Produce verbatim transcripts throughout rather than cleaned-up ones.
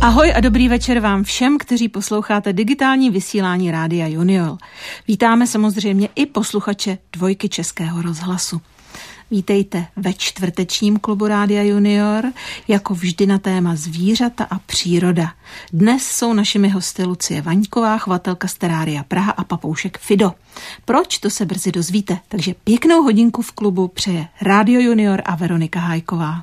Ahoj a dobrý večer vám všem, kteří posloucháte digitální vysílání Rádia Junior. Vítáme samozřejmě i posluchače Dvojky Českého rozhlasu. Vítejte ve čtvrtečním klubu Rádia Junior, jako vždy na téma zvířata a příroda. Dnes jsou našimi hosty Lucie Vaňková, chovatelka z Terária Praha, a papoušek Fido. Proč, to se brzy dozvíte, takže pěknou hodinku v klubu přeje Rádio Junior a Veronika Hájková.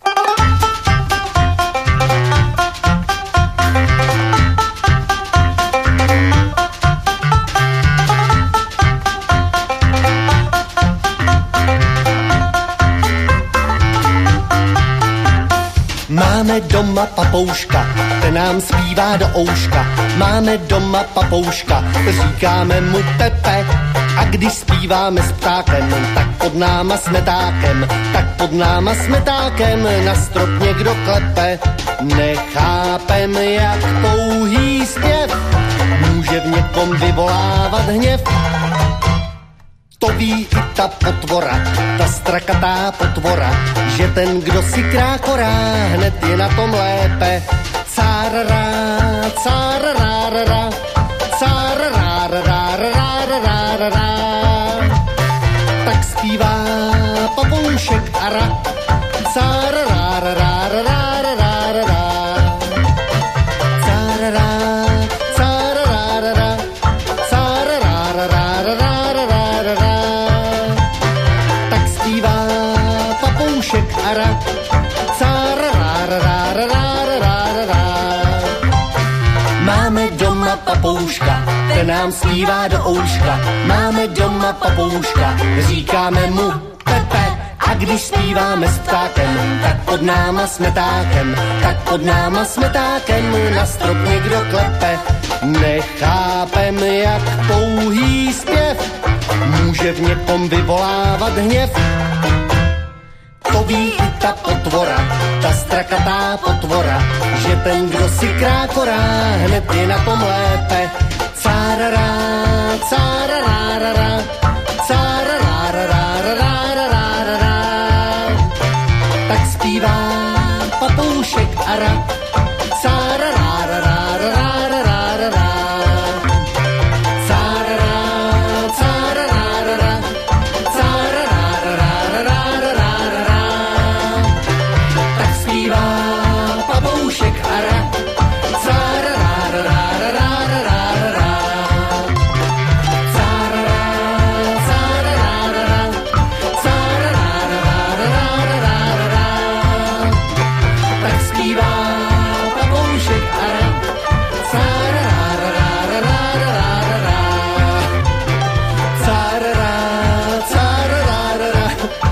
Máme doma papouška, ten nám zpívá do ouška. Máme doma papouška, říkáme mu Pepe. A když zpíváme s ptákem, tak pod náma smetákem, tak pod náma smetákem na strop někdo klepe. Nechápem, jak pouhý zpěv může v někom vyvolávat hněv. To ví i ta potvora, ta strakatá potvora, že ten, kdo si krákorá, hned je na tom lépe. Cárará, cárarárara, cárarárárárárárárá. Tak zpívá papoušek ara, cárarárárárárárárá. Cárará, cárarárara, cárarárárárárárá. Tak zpívá papoušek ara, máme doma papouška, ten nám zpívá do ouška. Máme doma papouška, říkáme mu Pepe. A když zpíváme s ptákem, tak pod náma smetákem, tak pod náma smetákem na strop někdo klepe. Nechápem, jak pouhý zpěv může v někom vyvolávat hněv. To ví i ta potvora, ta strakatá potvora, že ten, kdo si krákorá, hned je na tom lépe. Cárará, cárarárara, cárarárárárárárárá. Tak zpívá papoušek ara, cárarárárárárárárá. Cárará, cárarárara, cárarárárárárárá. Tak zpívá papoušek ara, cárarárárárárárá. Cárará, cárarárara, cárarárárárárárá. Tak zpívá papoušek ara, cárarárárárárárá. Cárará, cárarárara,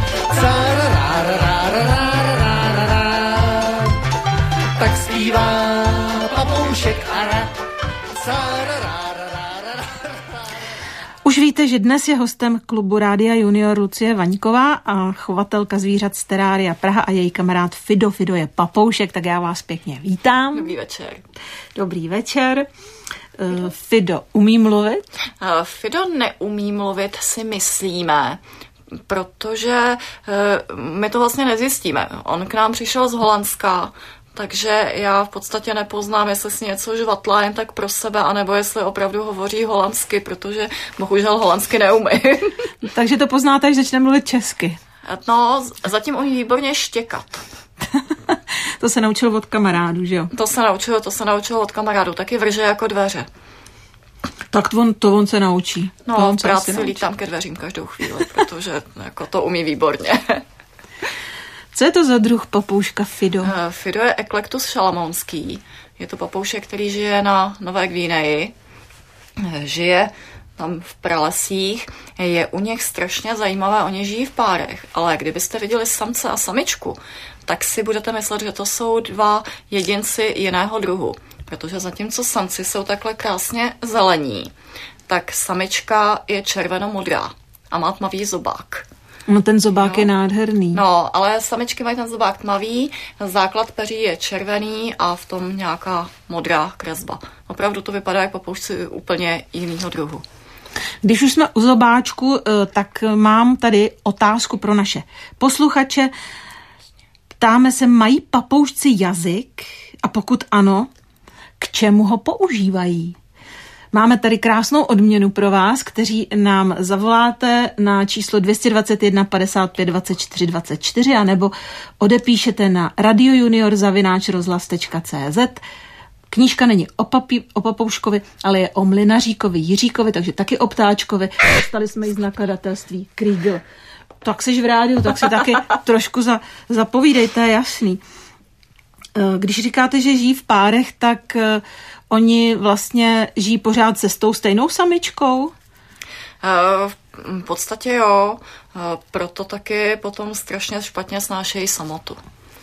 cárarárárárárárá. Tak zpívá papoušek ara, cárarárárárárá. Už víte, že dnes je hostem klubu Rádia Junior Lucie Vaňková a chovatelka zvířat z Terária Praha a její kamarád Fido. Fido je papoušek, tak já vás pěkně vítám. Dobrý večer. Dobrý večer. Uh, Fido umí mluvit? Uh, Fido neumí mluvit, si myslíme, protože uh, my to vlastně nezjistíme. On k nám přišel z Holandska, takže já v podstatě nepoznám, jestli si něco žvatlá jen tak pro sebe, anebo jestli opravdu hovoří holandsky, protože bohužel holandsky neumí. Takže to poznáte, až začne mluvit česky. No, zatím umí výborně štěkat. To se naučil od kamarádu, že jo? To se naučil, to se naučil od kamarádu, taky vrže jako dveře. Tak to on, to on se naučí. No, v práci lítám ke dveřím každou chvíli, protože jako to umí výborně. Co je to za druh papouška Fido? Uh, Fido je Eclectus šalamounský. Je to papoušek, který žije na Nové Gvineji. Žije tam v pralesích. Je u nich strašně zajímavé, oni žijí v párech. Ale kdybyste viděli samce a samičku, tak si budete myslet, že to jsou dva jedinci jiného druhu. Protože zatímco samci jsou takhle krásně zelení, tak samička je červenomodrá a má tmavý zobák. No ten zobák jo. je nádherný. No, ale samičky mají ten zobák tmavý, základ peří je červený a v tom nějaká modrá kresba. Opravdu to vypadá jak papoušci úplně jinýho druhu. Když už jsme u zobáčku, tak mám tady otázku pro naše posluchače. Ptáme se, mají papoušci jazyk? A pokud ano, k čemu ho používají. Máme tady krásnou odměnu pro vás, kteří nám zavoláte na číslo dvě stě dvacet jedna padesát pět dvacet čtyři dvacet čtyři anebo odepíšete na radiojunior zavináč rozhlas tečka cé zet. Knížka není o, papi, o papouškovi, ale je o mlynaříkovi Jiříkovi, takže taky o ptáčkovi. Dostali jsme ji z nakladatelství Kriegel. Tak seš v rádiu, tak si taky trošku za, zapovídejte, je jasný. Když říkáte, že žijí v párech, tak oni vlastně žijí pořád se s tou stejnou samičkou? V podstatě jo, proto taky potom strašně špatně snášejí samotu.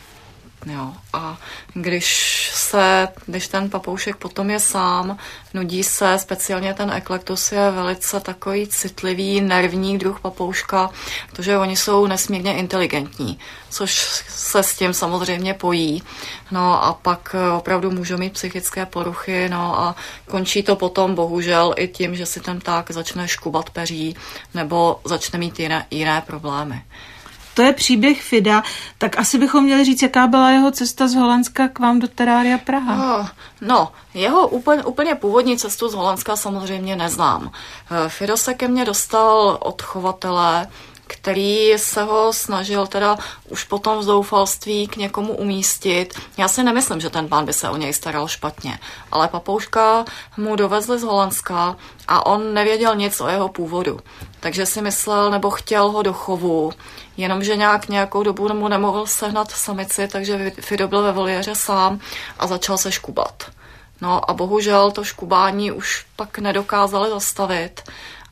Jo. A když se, když ten papoušek potom je sám, nudí se, speciálně ten eklektus je velice takový citlivý, nervní druh papouška, protože oni jsou nesmírně inteligentní, což se s tím samozřejmě pojí. No a pak opravdu můžou mít psychické poruchy, no a končí to potom bohužel i tím, že si ten pták začne škubat peří nebo začne mít jiné, jiné problémy. To je příběh Fida, tak asi bychom měli říct, jaká byla jeho cesta z Holandska k vám do Terária Praha. Oh, no, jeho úplně, úplně původní cestu z Holandska samozřejmě neznám. Fido se ke mně dostal od chovatele, který se ho snažil teda už potom v zoufalství k někomu umístit. Já si nemyslím, že ten pán by se o něj staral špatně, ale papouška mu dovezli z Holandska a on nevěděl nic o jeho původu. Takže si myslel, nebo chtěl ho do chovu, jenomže nějak nějakou dobu mu nemohl sehnat samici, takže Fido byl ve voliéře sám a začal se škubat. No a bohužel to škubání už pak nedokázali zastavit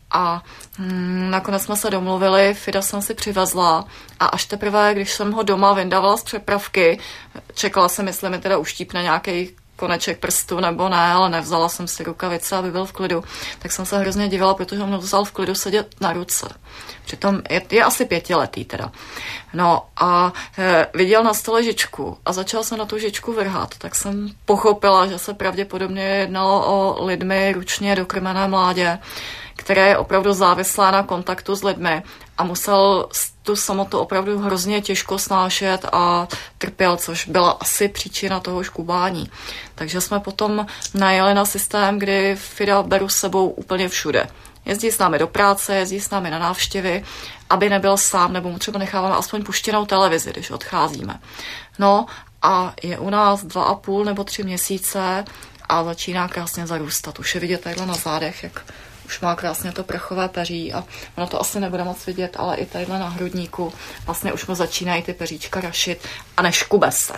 a hm, nakonec jsme se domluvili, Fida jsem si přivezla a až teprve, když jsem ho doma vyndavala z přepravky, čekala jsem, jestli mi teda uštípne nějaký koneček prstu nebo ne, ale nevzala jsem si rukavice, aby byl v klidu, tak jsem se hrozně divila, protože on vzal v klidu sedět na ruce. Přitom je, je asi pětiletý teda. No a e, viděl na stole žičku a začal se na tu žičku vrhat, tak jsem pochopila, že se pravděpodobně jednalo o lidmi ručně dokrmené mládě, které je opravdu závislé na kontaktu s lidmi a musel tu samotu opravdu hrozně těžko snášet a trpěl, což byla asi příčina toho škubání. Takže jsme potom najeli na systém, kdy Fida beru s sebou úplně všude. Jezdí s námi do práce, jezdí s námi na návštěvy, aby nebyl sám, nebo mu třeba necháváme aspoň puštěnou televizi, když odcházíme. No a je u nás dva a půl nebo tři měsíce a začíná krásně zarůstat. Už je vidět takhle na zádech, jak už má krásně to prachové peří a ono to asi nebude moc vidět, ale i tadyhle na hrudníku vlastně už mu začínají ty peříčka rašit a neškube se.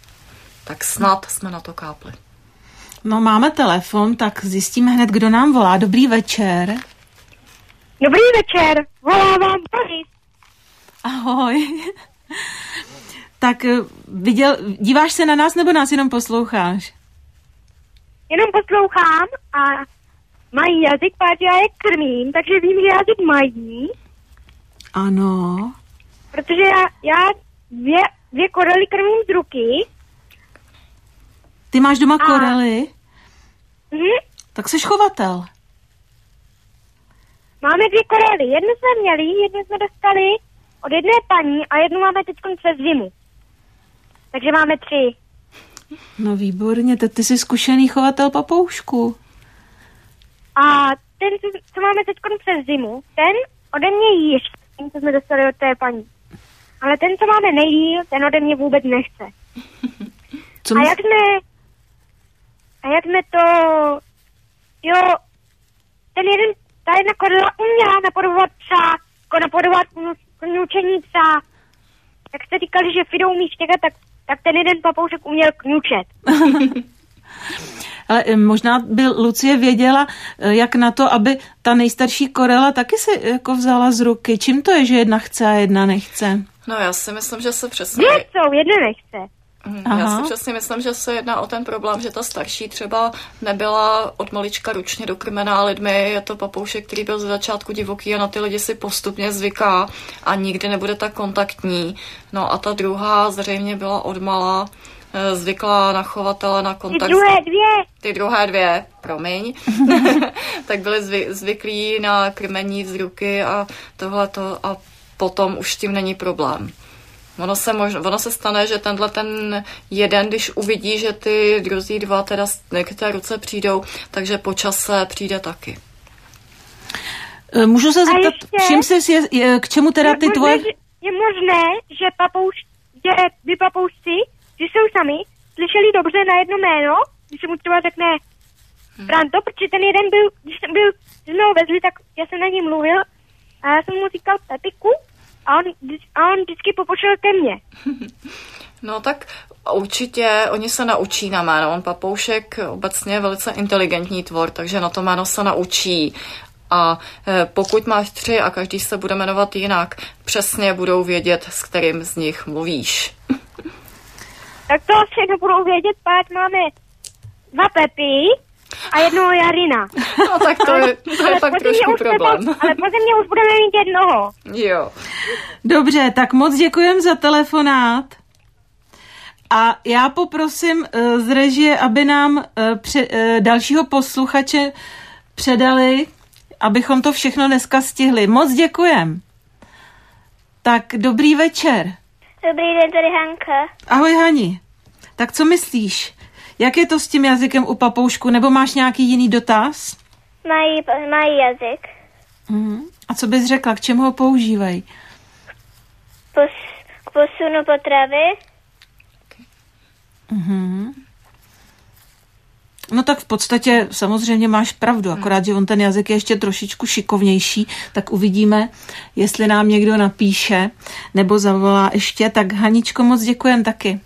Tak snad jsme na to kápli. No máme telefon, tak zjistíme hned, kdo nám volá. Dobrý večer. Dobrý večer, volá vám Boris. Ahoj. Tak viděl, díváš se na nás nebo nás jenom posloucháš? Jenom poslouchám a mají jazyk, protože já je krmím, takže vím, že jazyk mají. Ano. Protože já, já dvě, dvě korely krmím z ruky. Ty máš doma a... korely? Mhm. Tak jsi chovatel. Máme dvě korely. Jednu jsme měli, jednu jsme dostali od jedné paní a jednu máme teď přes zimu. Takže máme tři. No výborně, ty, ty jsi zkušený chovatel papoušku. A ten, co máme teď přes zimu, ten ode mě jíš, ten, co jsme dostali od té paní. Ale ten, co máme nejdýl, ten ode mě vůbec nechce. Co a mys- jak jsme... A jak jsme to... Jo, ten jeden, ta jedna korela uměla napodobovat psa, jako napodobovat kňučení psa. Jak jste říkali, že Fido umí štěkat, tak, tak ten jeden papoušek uměl kňučet. Ale možná by Lucie věděla, jak na to, aby ta nejstarší korela taky se jako vzala z ruky. Čím to je, že jedna chce a jedna nechce? No já si myslím, že se přesně... Dvě jsou, jedna nechce. Aha. Já si přesně myslím, že se jedná o ten problém, že ta starší třeba nebyla od malička ručně dokrmená lidmi. Je to papoušek, který byl ze začátku divoký a na ty lidi si postupně zvyká a nikdy nebude tak kontaktní. No a ta druhá zřejmě byla odmala zvyklá na chovatele, na kontakt. Ty druhé dvě. Ty druhé dvě, promiň. Tak byli zvy, zvyklí na krmení z ruky a tohleto a potom už s tím není problém. Ono se, mož, ono se stane, že tenhle ten jeden, když uvidí, že ty druzí dva teda k té ruce přijdou, takže po čase přijde taky. Můžu se zeptat, všim si, je, je, k čemu teda ty je tvoje... Možné, je možné, že, papouš, že by papoušci, když jsou sami, slyšeli dobře na jedno jméno, když se mu třeba řekne hmm. Franto, protože ten jeden byl, když jsem byl, když jsme ho vezli, tak já jsem na něj mluvil a já jsem mu říkal Pepiku a on, a on vždycky popočil ke mně. No tak určitě oni se naučí na jméno. On papoušek obecně je velice inteligentní tvor, takže na to jméno se naučí. A pokud máš tři a každý se bude jmenovat jinak, přesně budou vědět, s kterým z nich mluvíš. Tak to asi nebudou vědět, páč máme dva Pepy a jednoho Jarina. No tak to je, to je pak trošku problém. To, ale pozem mě už budeme mít jednoho. Jo. Dobře, tak moc děkujem za telefonát. A já poprosím uh, z režie, aby nám uh, pře- uh, dalšího posluchače předali, abychom to všechno dneska stihli. Moc děkujem. Tak dobrý večer. Dobrý den, tady Hanka. Ahoj Hani. Tak co myslíš? Jak je to s tím jazykem u papoušku? Nebo máš nějaký jiný dotaz? Mají, mají jazyk. Uh-huh. A co bys řekla? K čemu ho používají? Pos, k posunu potravy. Uh-huh. No tak v podstatě samozřejmě máš pravdu, akorát, že on ten jazyk je ještě trošičku šikovnější, tak uvidíme, jestli nám někdo napíše nebo zavolá ještě. Tak Haničko, moc děkujem taky.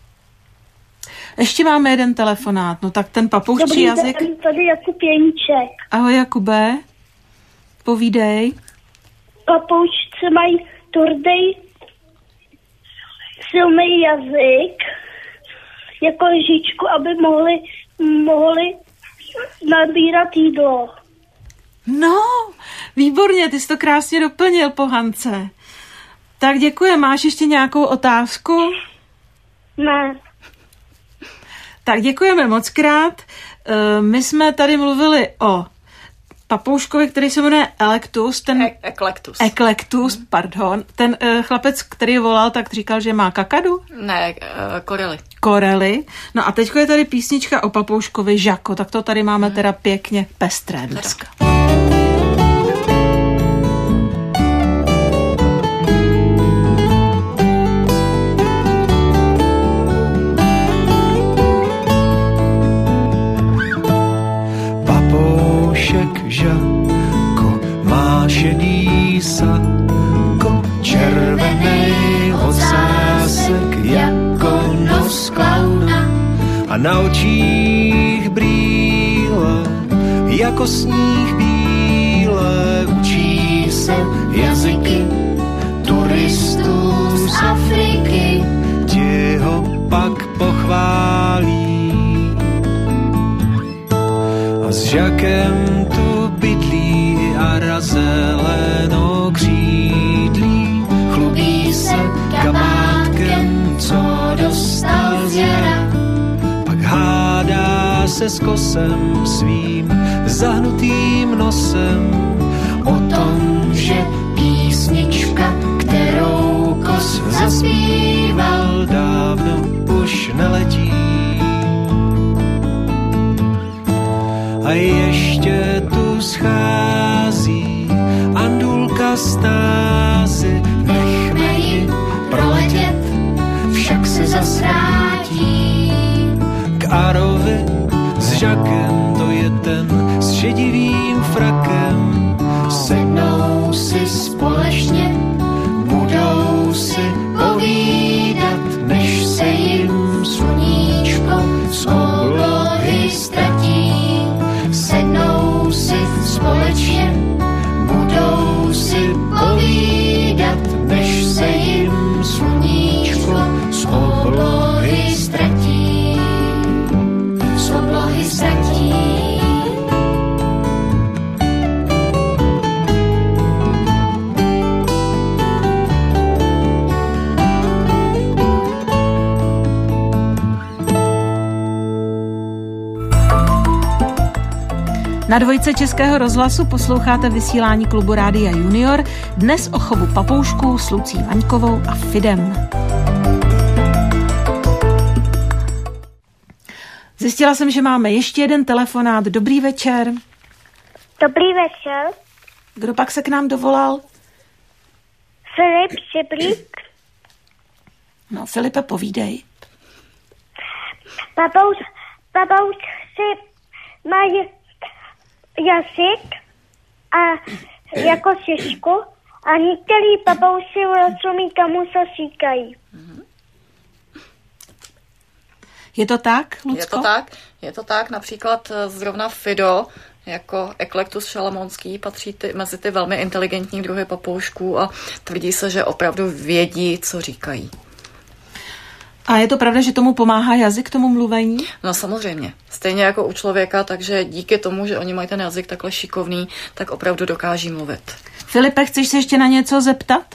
Ještě máme jeden telefonát, no tak ten papouščí Dobrý jazyk. Den, tady Jakub Jeníček. Ahoj Jakube, povídej. Papoušci mají tvrdý silný jazyk, jako lžičku, aby mohli, mohli nabírat jídlo. No, výborně, ty jsi to krásně doplnil po Hance. Tak děkuji, máš ještě nějakou otázku? Ne. Tak děkujeme moc krát. My jsme tady mluvili o papouškovi, který se jmenuje Electus. Ten... E- Eklektus. Eklektus, hmm. pardon. Ten uh, chlapec, který volal, tak říkal, že má kakadu? Ne, uh, korely. Korely. No a teďko je tady písnička o papouškovi Žako, tak to tady máme hmm. teda pěkně pestré dneska. Žako má šedý sako, červený ocásek jako nos klauna a na očích brýle jako sníh bílé. Učí se jazyky turistů z Afriky, ti ho pak pochválí. A s Žakem tu bydlí a razeleno křídlí. Chlubí se kamátkem, co dostal z jara. Pak hádá se s kosem svým zahnutým nosem o tom, že písnička, kterou kos zaspíval, dávno už neletí. A ještě tu schází andulka stázy, nechme ji proletět, však se zasrátí. K Arovi s Žakem, to je ten s šedivým frakem, sednou si společně, budou si povídat, než se jim sluníčko z oblohy ztratí. Sednou si společně, budou si povídat, než se jim sluníčko z oblohy ztratí. Z oblohy ztratí. Na dvojce Českého rozhlasu posloucháte vysílání klubu Rádia Junior, dnes o chovu papoušků s Lucí Vaňkovou a Fidem. Zjistila jsem, že máme ještě jeden telefonát. Dobrý večer. Dobrý večer. Kdo pak se k nám dovolal? Filip Šiblík. No, Filipe, povídej. Papouš, papoušci mají jazyk a jako šišku a některý papouši rozumí tomu, co říkají. Je to tak, Lucko? Je to tak, je to tak. Například zrovna Fido jako Eclectus šalamounský patří ty, mezi ty velmi inteligentní druhy papoušků a tvrdí se, že opravdu vědí, co říkají. A je to pravda, že tomu pomáhá jazyk, tomu mluvení? No samozřejmě. Stejně jako u člověka, takže díky tomu, že oni mají ten jazyk takhle šikovný, tak opravdu dokáží mluvit. Filipe, chceš se ještě na něco zeptat?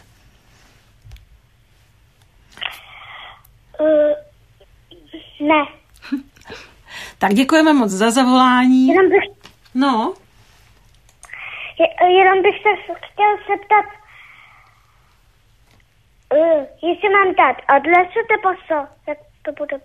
Uh, ne. Tak děkujeme moc za zavolání. Jenom bych, No, je, jenom bych se chtěl zeptat, uh, jestli mám dát adresu, nebo co? Jak to bude?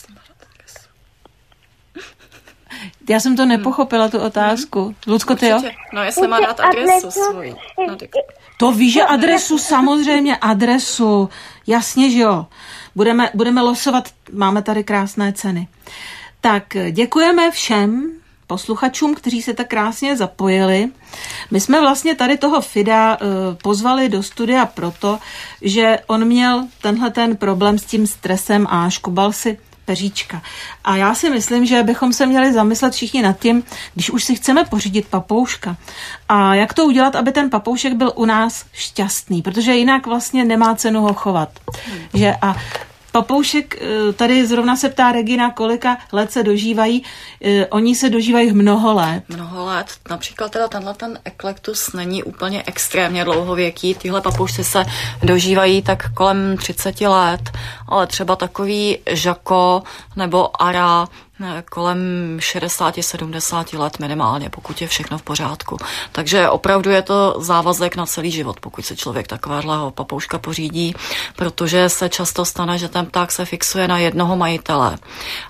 já jsem to nepochopila, tu otázku. Hmm. Lucko, ty jo? Určitě. No, jestli má dát adresu svoji. No, To víš, že adresu, samozřejmě adresu. Jasně, že jo. Budeme, budeme losovat, máme tady krásné ceny. Tak děkujeme všem posluchačům, kteří se tak krásně zapojili. My jsme vlastně tady toho Fida uh, pozvali do studia proto, že on měl tenhle ten problém s tím stresem a škubal si peříčka. A já si myslím, že bychom se měli zamyslet všichni nad tím, když už si chceme pořídit papouška. A jak to udělat, aby ten papoušek byl u nás šťastný, protože jinak vlastně nemá cenu ho chovat. Hmm. Že a papoušek, tady zrovna se ptá Regina, kolika let se dožívají. Oni se dožívají mnoho let. Mnoho let. Například teda tenhle ten Eclectus není úplně extrémně dlouhověký. Tyhle papoušci se dožívají tak kolem třicet let, ale třeba takový Žako nebo Ara kolem šedesát sedmdesát let minimálně, pokud je všechno v pořádku. Takže opravdu je to závazek na celý život, pokud se člověk takového papouška pořídí, protože se často stane, že ten pták se fixuje na jednoho majitele.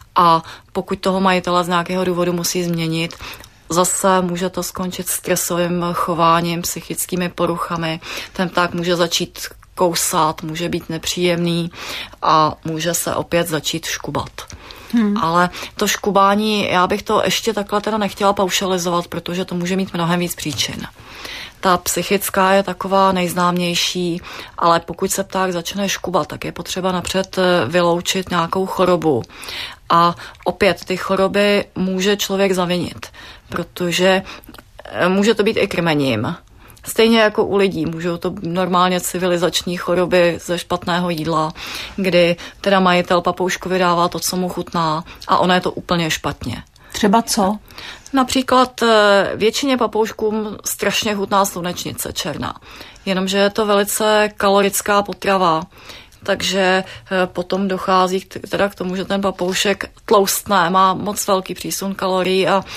A pokud toho majitele z nějakého důvodu musí změnit, zase může to skončit stresovým chováním, psychickými poruchami. Ten pták může začít kousat, může být nepříjemný a může se opět začít škubat. Hmm. Ale to škubání, já bych to ještě takhle teda nechtěla paušalizovat, protože to může mít mnohem víc příčin. Ta psychická je taková nejznámější, ale pokud se pták začne škubat, tak je potřeba napřed vyloučit nějakou chorobu. A opět ty choroby může člověk zavinit, protože může to být i krmením. Stejně jako u lidí, můžou to normálně civilizační choroby ze špatného jídla, kdy teda majitel papouškovi dává to, co mu chutná a ono je to úplně špatně. Třeba co? Například většině papouškům strašně chutná slunečnice černá, jenomže je to velice kalorická potrava, takže potom dochází teda k tomu, že ten papoušek tloustne, má moc velký přísun kalorií a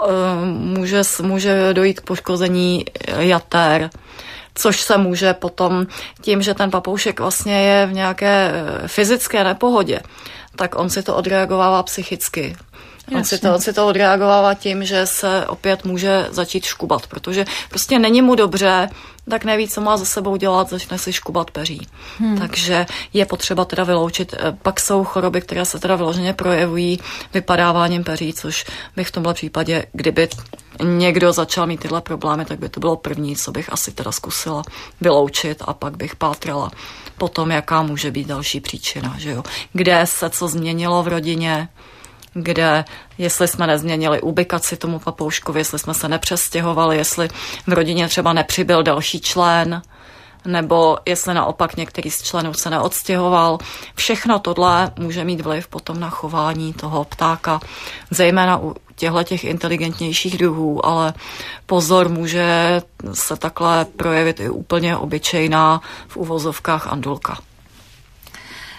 může, může dojít k poškození jater, což se může potom tím, že ten papoušek vlastně je v nějaké fyzické nepohodě, tak on si to odreagovává psychicky. On si, to, on si to odreagovává tím, že se opět může začít škubat, protože prostě není mu dobře, tak neví, co má za sebou dělat, začne si škubat peří. Hmm. Takže je potřeba teda vyloučit. Pak jsou choroby, které se teda vyloženě projevují vypadáváním peří, což bych v tomhle případě, kdyby někdo začal mít tyhle problémy, tak by to bylo první, co bych asi teda zkusila vyloučit a pak bych pátrala potom, jaká může být další příčina, že jo. Kde se co změnilo v rodině, kde, jestli jsme nezměnili ubikaci tomu papouškovi, jestli jsme se nepřestěhovali, jestli v rodině třeba nepřibyl další člen, nebo jestli naopak některý z členů se neodstěhoval. Všechno tohle může mít vliv potom na chování toho ptáka, zejména u těchto inteligentnějších druhů, ale pozor, může se takhle projevit i úplně obyčejná v uvozovkách andulka.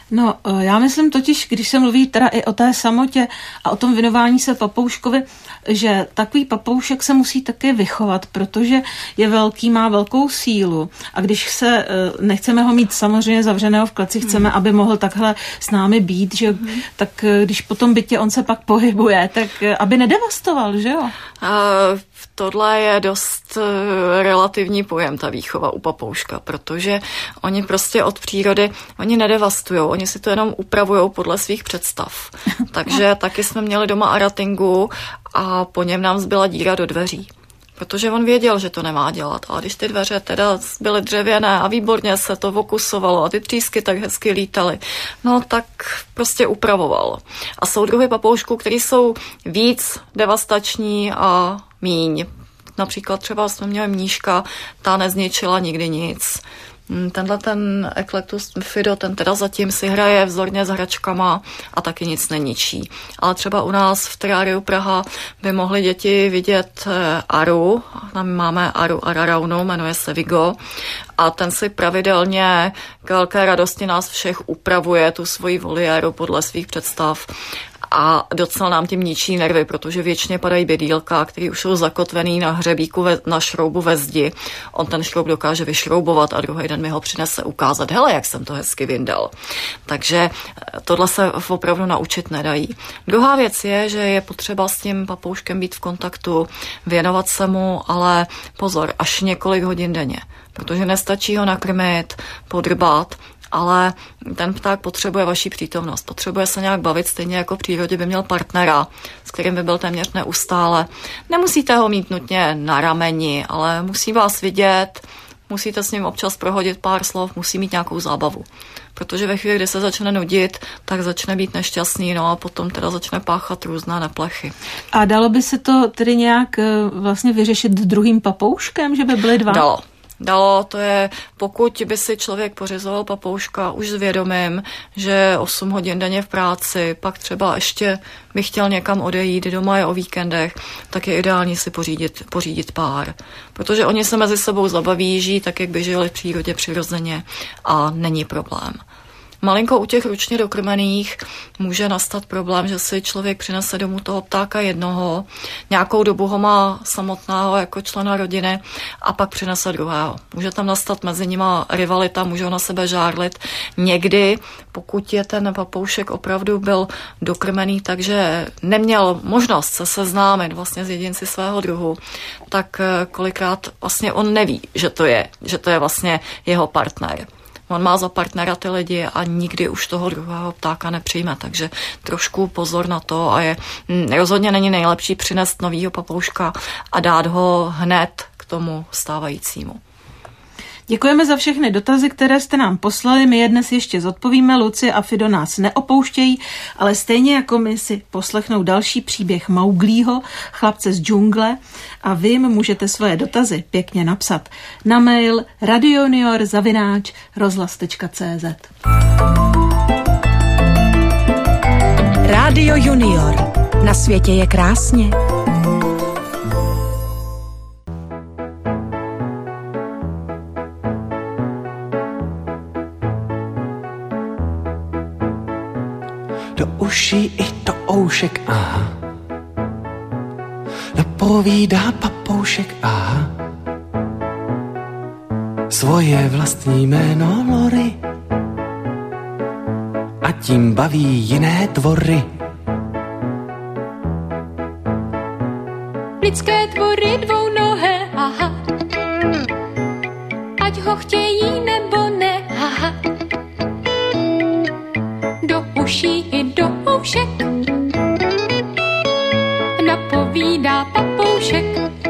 No, já myslím totiž, když se mluví teda i o té samotě a o tom věnování se papouškovi, že takový papoušek se musí taky vychovat, protože je velký, má velkou sílu a když se, nechceme ho mít samozřejmě zavřeného v kleci, chceme, aby mohl takhle s námi být, že, hmm. tak když po tom bytě on se pak pohybuje, tak aby nedevastoval, že jo? Uh... Tohle je dost relativní pojem, ta výchova u papouška, protože oni prostě od přírody, oni nedevastujou, oni si to jenom upravujou podle svých představ. Takže taky jsme měli doma aratingu a po něm nám zbyla díra do dveří. Protože on věděl, že to nemá dělat. A když ty dveře teda byly dřevěné a výborně se to okusovalo a ty třísky tak hezky lítaly, no tak prostě upravoval. A jsou druhy papoušků, které jsou víc devastační a míň. Například třeba jsme měli mníška, ta nezničila nikdy nic. Tenhle ten Eclectus Fido, ten teda zatím si hraje vzorně s hračkama a taky nic neničí. Ale třeba u nás v Teráriu Praha by mohly děti vidět Aru, tam máme Aru Araraunu, jmenuje se Vigo, a ten si pravidelně k velké radosti nás všech upravuje tu svoji voliéru podle svých představ. A docela nám tím ničí nervy, protože věčně padají bědýlka, který už jsou zakotvený na hřebíku ve, na šroubu ve zdi. On ten šroub dokáže vyšroubovat a druhý den mi ho přinese ukázat. Hele, jak jsem to hezky vyndal. Takže tohle se opravdu naučit nedají. Druhá věc je, že je potřeba s tím papouškem být v kontaktu, věnovat se mu, ale pozor, až několik hodin denně. Protože nestačí ho nakrmit, podrbat, ale ten pták potřebuje vaši přítomnost, potřebuje se nějak bavit, stejně jako v přírodě by měl partnera, s kterým by byl téměř neustále. Nemusíte ho mít nutně na rameni, ale musí vás vidět, musíte s ním občas prohodit pár slov, musí mít nějakou zábavu. Protože ve chvíli, kdy se začne nudit, tak začne být nešťastný, no a potom teda začne páchat různé neplechy. A dalo by se to tedy nějak vlastně vyřešit druhým papouškem, že by byly dva? Dalo. Dalo, to je, pokud by si člověk pořizoval papouška už s vědomím, že osm hodin denně v práci, pak třeba ještě by chtěl někam odejít, doma je o víkendech, tak je ideální si pořídit, pořídit pár. Protože oni se mezi sebou zabaví, žijí tak, jak by žili v přírodě přirozeně a není problém. Malinko u těch ručně dokrmených může nastat problém, že si člověk přinese domů toho ptáka jednoho, nějakou dobu ho má samotného jako člena rodiny a pak přinese druhého. Může tam nastat mezi nima rivalita, můžou na sebe žárlit. Někdy, pokud je ten papoušek opravdu byl dokrmený, takže neměl možnost se seznámit vlastně s jedinci svého druhu, tak kolikrát vlastně on neví, že to je, že to je vlastně jeho partner. On má za partnera ty lidi a nikdy už toho druhého ptáka nepřijme, takže trošku pozor na to a je rozhodně není nejlepší přinést novýho papouška a dát ho hned k tomu stávajícímu. Děkujeme za všechny dotazy, které jste nám poslali. My je dnes ještě zodpovíme. Lucie a Fido nás neopouštějí, ale stejně jako my si poslechnou další příběh Mauglího, chlapce z džungle, a vy jim můžete svoje dotazy pěkně napsat na mail radiojunior zavináč rozhlas tečka cé zet. Rádio Junior. Na světě je krásně. Do uší i do oušek, aha. Napovídá papoušek, aha. Svoje vlastní jméno Lory a tím baví jiné tvory. Lidské tvory dvounohé, aha. Ať ho chtějí nebo ne, aha. Do uší i do oušek napovídá papoušek.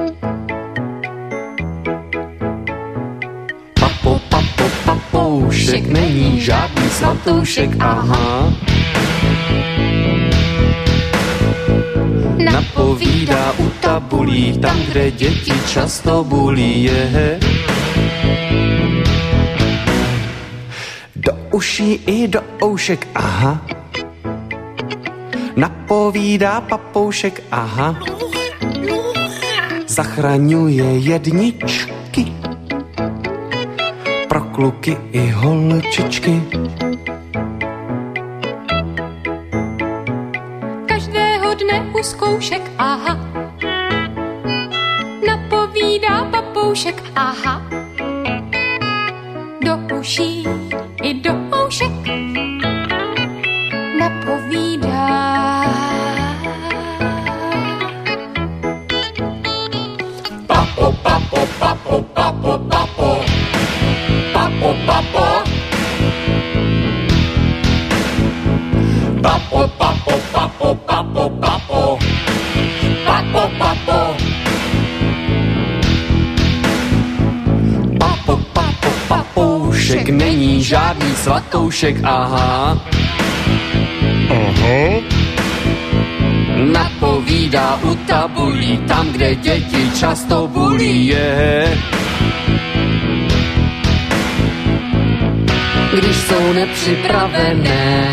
Papo, papo, papoušek není žádný svatoušek, aha. Napovídá u tabulí, tam, kde děti často bulí, je. Do uší i do oušek, aha. Napovídá papoušek, aha. Zachraňuje jedničky pro kluky i holčičky. jsme u zkoušek, aha. Napovídá papoušek, aha. Do uší i do oušek napovídá. Papo, papo, papo, papo, papo. Papo, papo. Papo, papo, papo, papo, papo. Papo, papo. Papo, papo, papoušek není žádný svatoušek, aha. Aha. Napovídá u tabulí, tam, kde děti často bulí je. Když jsou nepřipravené,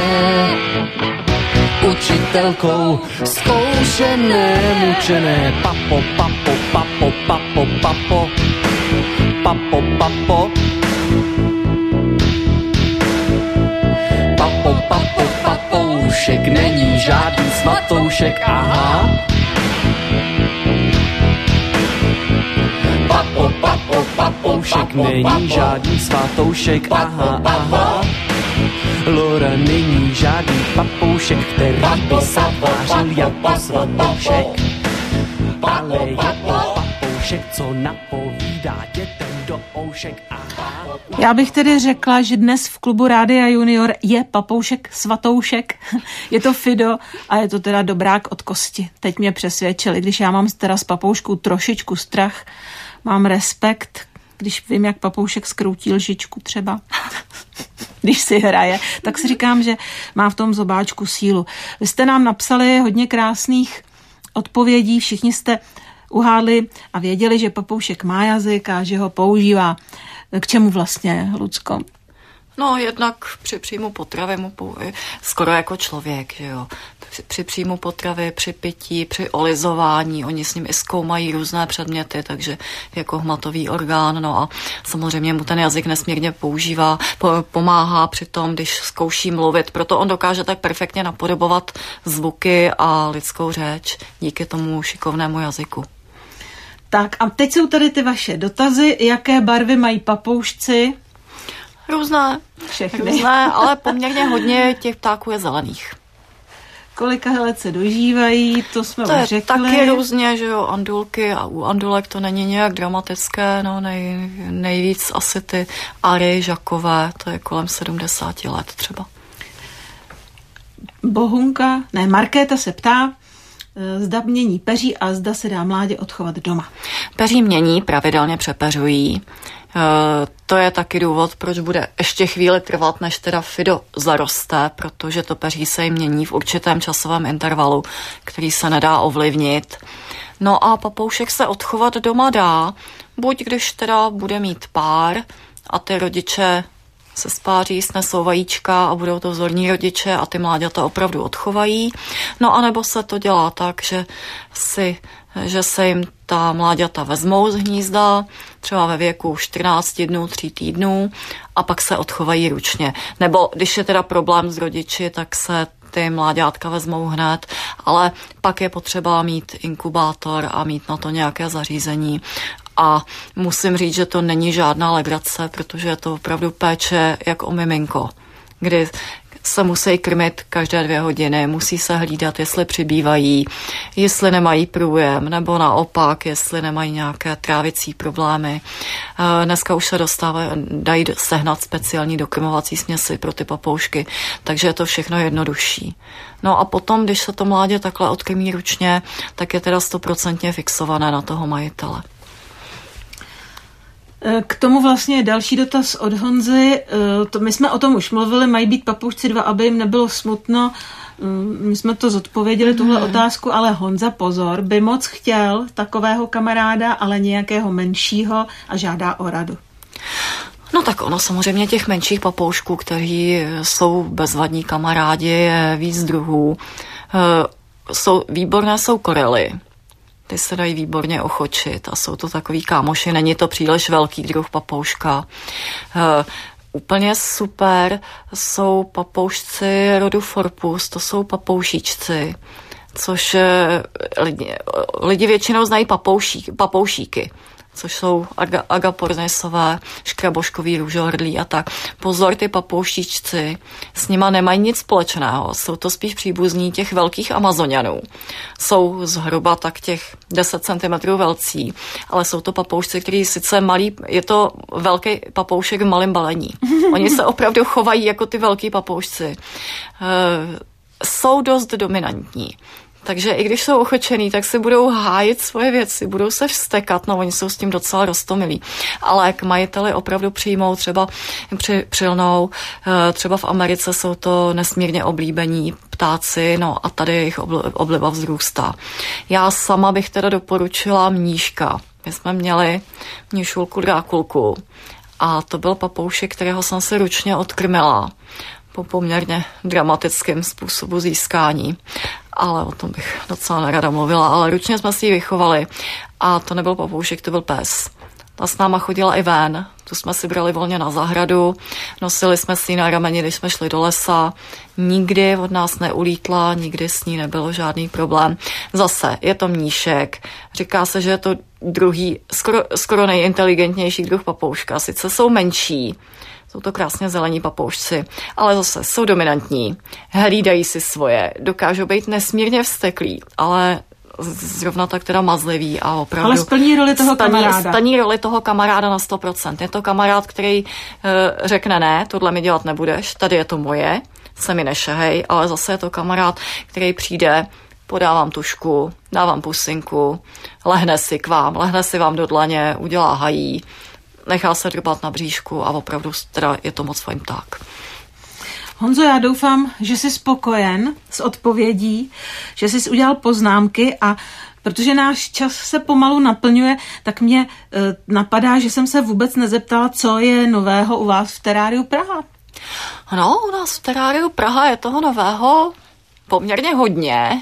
učitelkou zkoušené, mučené. Papo, papo, papo, papo, papo. Papo, papo. Papo, papo, papoušek není žádný svatoušek, aha. Papo, papo, papoušek není žádný svatoušek, aha, aha. Lora není žádný papoušek, který by se vážil jako svatoušek. Ale je to papoušek, co napovídá dětem do oušek, aha. Já bych tedy řekla, že dnes v klubu Rádia Junior je papoušek svatoušek. Je to Fido a je to teda dobrák od kosti. Teď mě přesvědčili, když já mám teda s papouškou trošičku strach, mám respekt, když vím, jak papoušek skroutí lžičku třeba, když si hraje, tak si říkám, že má v tom zobáčku sílu. Vy jste nám napsali hodně krásných odpovědí, všichni jste uhádli a věděli, že papoušek má jazyk a že ho používá. K čemu vlastně, Lucko? No, jednak při příjmu potravy mu použije, skoro jako člověk, že jo. Při, při příjmu potravy, při pití, při olizování, oni s ním i zkoumají různé předměty, takže jako hmatový orgán, no a samozřejmě mu ten jazyk nesmírně používá, po, pomáhá při tom, když zkouší mluvit, proto on dokáže tak perfektně napodobovat zvuky a lidskou řeč díky tomu šikovnému jazyku. Tak a teď jsou tady ty vaše dotazy, jaké barvy mají papoušci? Různé, Všechny. Různé, ale poměrně hodně těch ptáků je zelených. Kolika let se dožívají, to jsme to už je řekli. Taky různě, že jo, andulky a u andulek to není nějak dramatické, no nej, nejvíc asi ty ary, žakové, to je kolem sedmdesáti let třeba. Bohunka, ne, Markéta se ptá, zda mění peří a zda se dá mládě odchovat doma. Peří mění, pravidelně přepeřují. To je taky důvod, proč bude ještě chvíli trvat, než teda Fido zaroste, protože to peří se jim mění v určitém časovém intervalu, který se nedá ovlivnit. No a papoušek se odchovat doma dá, buď když teda bude mít pár a ty rodiče se spáří, snesou vajíčka a budou to vzorní rodiče a ty mláďata opravdu odchovají. No a nebo se to dělá tak, že, si, že se jim ta mláďata vezmou z hnízda, třeba ve věku čtrnáct dnů, tří týdnů a pak se odchovají ručně. Nebo když je teda problém s rodiči, tak se ty mláďátka vezmou hned, ale pak je potřeba mít inkubátor a mít na to nějaké zařízení. A musím říct, že to není žádná legrace, protože je to opravdu péče jak o miminko, kdy se musí krmit každé dvě hodiny, musí se hlídat, jestli přibývají, jestli nemají průjem, nebo naopak, jestli nemají nějaké trávicí problémy. Dneska už se dostávají, dají sehnat speciální dokrmovací směsi pro ty papoušky, takže je to všechno jednodušší. No a potom, když se to mládě takhle odkrmí ručně, tak je teda stoprocentně fixované na toho majitele. K tomu vlastně je další dotaz od Honzy. To my jsme o tom už mluvili, mají být papoušci dva, aby jim nebylo smutno. My jsme to zodpověděli, tuhle hmm. otázku, ale Honza, pozor, by moc chtěl takového kamaráda, ale nějakého menšího a žádá o radu. No tak ono samozřejmě těch menších papoušků, kteří jsou bezvadní kamarádi, je víc druhů. Jsou, výborné jsou korely. Ty se dají výborně ochočit a jsou to takový kámoši, není to příliš velký druh papouška. Uh, úplně super jsou papoušci rodu Forpus, to jsou papoušičci. což lidi, lidi většinou znají papoušík, papoušíky, což jsou aga, agapornisové, škraboškový růžohrdlí a tak. Pozor, ty papouštíčci, s nima nemají nic společného. Jsou to spíš příbuzní těch velkých Amazonianů. Jsou zhruba tak těch deset centimetrů velcí, ale jsou to papoušci, který sice malý, je to velký papoušek v malém balení. Oni se opravdu chovají jako ty velký papoušci. E, jsou dost dominantní. Takže i když jsou ochočený, tak si budou hájit svoje věci, budou se vztekat, no oni jsou s tím docela roztomilí. Ale k majiteli opravdu přijmou, třeba při, přilnou, třeba v Americe jsou to nesmírně oblíbení ptáci, no a tady jejich obliba vzrůstá. Já sama bych teda doporučila mníška. My jsme měli mníšulku drákulku a to byl papoušek, kterého jsem si ručně odkrmila po poměrně dramatickém způsobu získání. Ale o tom bych docela nerada mluvila, ale ručně jsme si ji vychovali a to nebyl papoušek, to byl pes. Ta s náma chodila i ven, tu jsme si brali volně na zahradu, nosili jsme si ji na rameni, když jsme šli do lesa, nikdy od nás neulítla, nikdy s ní nebylo žádný problém. Zase je to mníšek, říká se, že je to druhý, skoro, skoro nejinteligentnější druh papouška, sice jsou menší, jsou to krásně zelení papoušci, ale zase jsou dominantní, hlídají si svoje, dokážou být nesmírně vzteklí, ale zrovna tak teda mazlivý a opravdu... Ale splní roli toho splní, kamaráda. Splní roli toho kamaráda na sto procent. Je to kamarád, který e, řekne ne, tohle mi dělat nebudeš, tady je to moje, se mi nešehej, ale zase je to kamarád, který přijde, podávám tušku, dávám pusinku, lehne si k vám, lehne si vám do dlaně, udělá hají, nechá se drbat na bříšku a opravdu teda je to moc fajn pták. Honzo, já doufám, že jsi spokojen s odpovědí, že jsi udělal poznámky a protože náš čas se pomalu naplňuje, tak mě e, napadá, že jsem se vůbec nezeptala, co je nového u vás v Teráriu Praha. No, u nás v Teráriu Praha je toho nového poměrně hodně.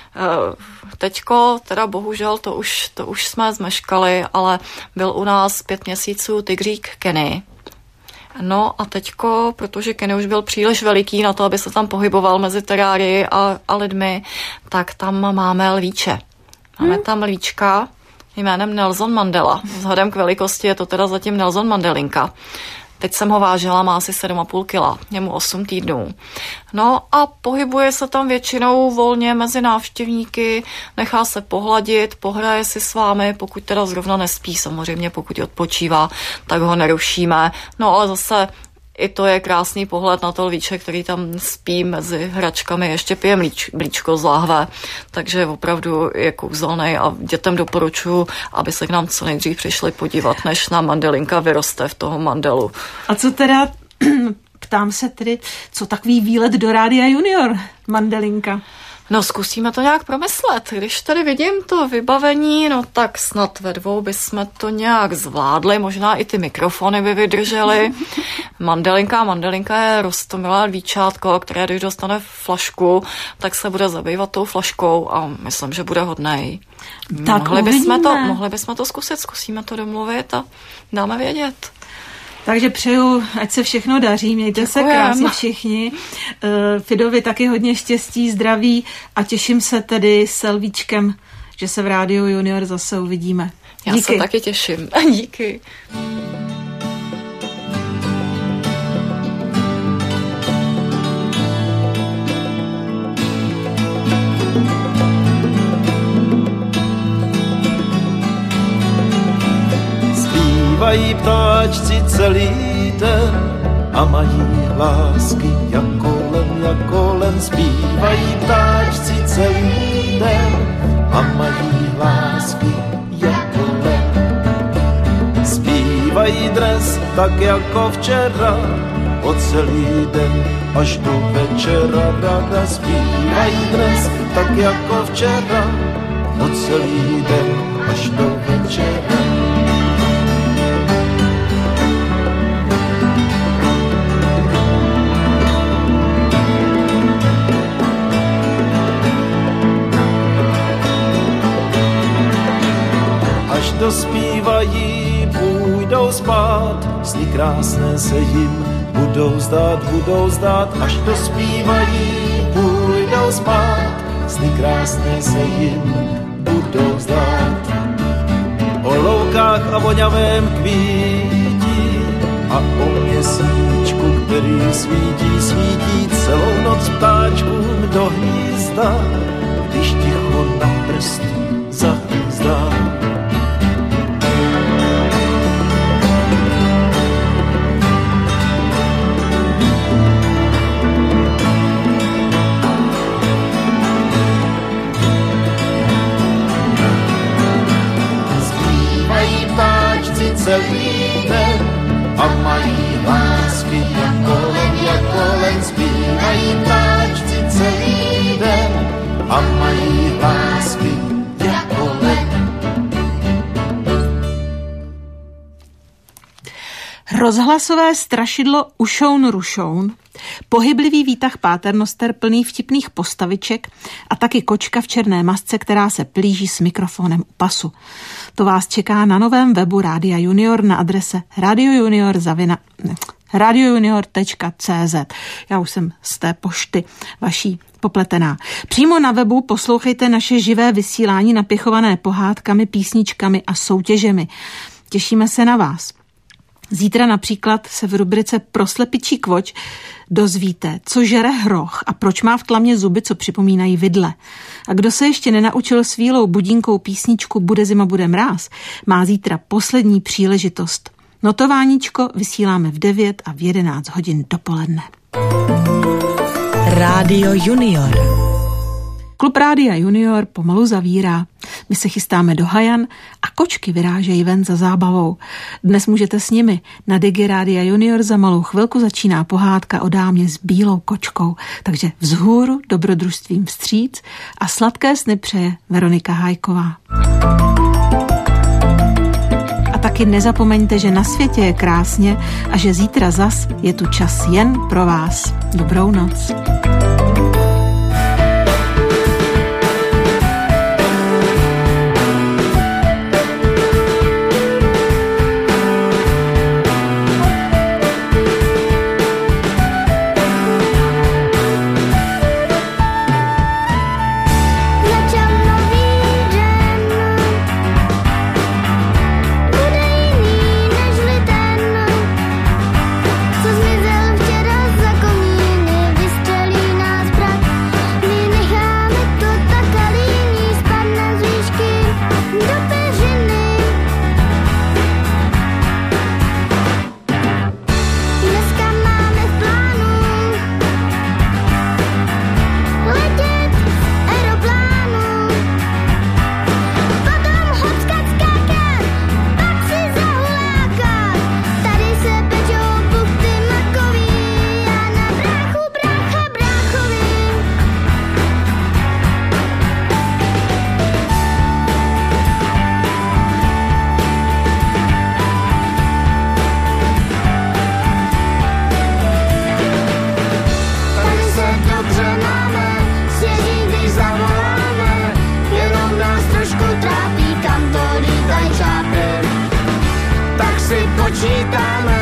Teďko, teda bohužel, to už, to už jsme zmeškali, ale byl u nás pět měsíců tygřík Kenny. No a teďko, protože Kenny už byl příliš veliký na to, aby se tam pohyboval mezi terárii a, a lidmi, tak tam máme lvíče. Máme hmm. tam lvíčka jménem Nelson Mandela. Vzhledem k velikosti je to teda zatím Nelson Mandelinka. Teď jsem ho vážila, má asi sedm a půl kila, je mu osm týdnů. No a pohybuje se tam většinou volně mezi návštěvníky, nechá se pohladit, pohraje si s vámi, pokud teda zrovna nespí, samozřejmě pokud odpočívá, tak ho nerušíme. No ale zase i to je krásný pohled na to lvíče, který tam spí mezi hračkami, ještě pije mlíč, mlíčko z láhve, takže opravdu je kouzelnej a dětem doporučuji, aby se k nám co nejdřív přišli podívat, než na Mandelinka vyroste v toho mandelu. A co teda, ptám se tedy, co takový výlet do Rádia Junior, Mandelinka? No, zkusíme to nějak promyslet. Když tady vidím to vybavení, no tak snad ve dvou bychom to nějak zvládli, možná i ty mikrofony by vydržely. Mandelinka, Mandelinka je roztomilé lvíčátko, které když dostane flašku, tak se bude zabývat tou flaškou a myslím, že bude hodnej. Tak mohli bychom to, mohli bychom to zkusit, zkusíme to domluvit a dáme vědět. Takže přeju, ať se všechno daří, mějte Děkujem. se krásně všichni. Fidovi taky hodně štěstí, zdraví a těším se tedy s lvíčkem, že se v Rádiu Junior zase uvidíme. Já Díky. se taky těším. Díky. Zpívají ptáčci celý den a mají lásky jak kolem, jak kolem. Zpívají ptáčci celý den a mají lásky jak kolem. Zpívají dnes tak jako včera, po celý den až do večera. Ráda zpívají dnes tak jako včera, po celý den až do večera. Dospívají, půjdou spát, sny krásné se jim budou zdát, budou zdát, až dospívají, půjdou spát, sny krásné se jim budou zdát. O loukách a voňavém kvítí a o měsíčku, který svítí, svítí celou noc ptáčkům do hnízda, když ticho na prst zahýzdá. Zpívají ptáčci celý den a mají lásky jako len, jako len. Zpívají ptáčci celý den a mají lásky jako len. Rozhlasové strašidlo Ušoun Rušoun, pohyblivý výtah páternoster plný vtipných postaviček a taky kočka v černé masce, která se plíží s mikrofonem u pasu. To vás čeká na novém webu Rádia Junior na adrese radiojunior zavina radiojunior tečka cé zet. Já už jsem z té pošty vaší popletená. Přímo na webu poslouchejte naše živé vysílání napěchované pohádkami, písničkami a soutěžemi. Těšíme se na vás. Zítra například se v rubrice Pro slepičí kvoč dozvíte, co žere hroch a proč má v tlamě zuby, co připomínají vidle. A kdo se ještě nenaučil svílou budínkou písničku Bude zima, bude mráz, má zítra poslední příležitost. Notováníčko vysíláme v devět a v jedenáct hodin dopoledne. Rádio Junior. Klub Rádia Junior pomalu zavírá. My se chystáme do hajan a kočky vyrážejí ven za zábavou. Dnes můžete s nimi. Na Digi Rádia Junior za malou chvilku začíná pohádka o dámě s bílou kočkou. Takže vzhůru dobrodružstvím vstříc a sladké sny přeje Veronika Hájková. A taky nezapomeňte, že na světě je krásně a že zítra zas je tu čas jen pro vás. Dobrou noc. Počítáme